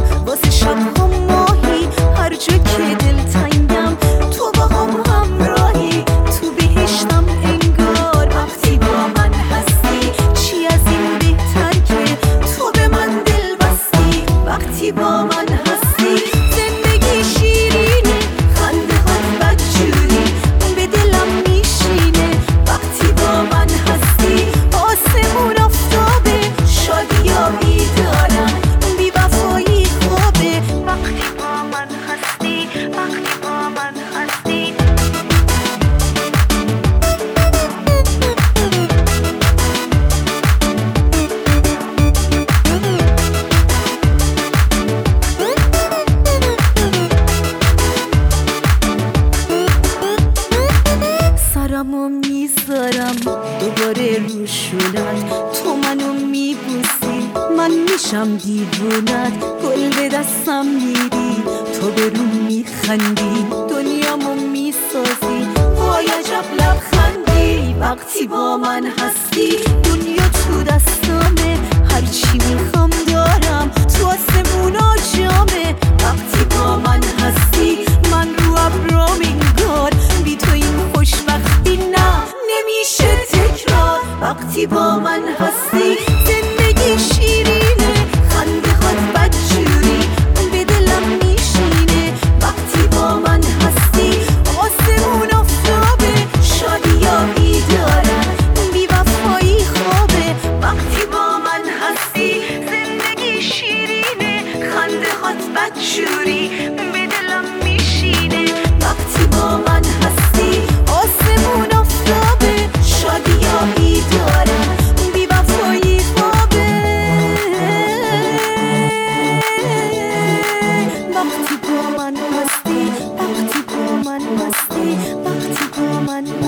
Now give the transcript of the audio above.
واسه شب‌ها ماهی، هر جا که دلتنگم تو با هم همراهی. تو بهشتم انگار وقتی با من هستی، چی از این بهتر که تو به من دل بستی. وقتی با من هستی زندگی شیرینه، خنده هات بدجوری به دلم میشینه. وقتی با من هستی آسمون آفتابه، شادی ها بیدارم، بی وفایی خوابه. وقتی با من هستی، وقتی با من هستی. سرمو میذارم دوباره روشونت، تو منو میبوسی من میشم دیوونت. گل به دستم میدی تو به روم میخندی، دنیامو میسازی وای عجب لبخندی. وقتی با من هستی دنیا تو دستامه، هرچی میخوام دارم تو آسمونا جامه. وقتی با من هستی من رو ابرام انگار، بی تو این خوشبختی نه نمیشه تکرار. وقتی با من هستی زندگی شیرینه، خنده هات بدجوری به دلم میشینه. وقتی با من هستی آسمون آفتابه، شادی ها بیدارم، بی وفایی خوابه. وقتی با من هستی زندگی شیرینه، خنده هات بدجوری به دلم میشینه. وقتی با من هستی آسمون آفتابه، شادی ها بیدارم، بی وفایی خوابه. وقتی با من هستی، وقتی با من هستی، وقتی با من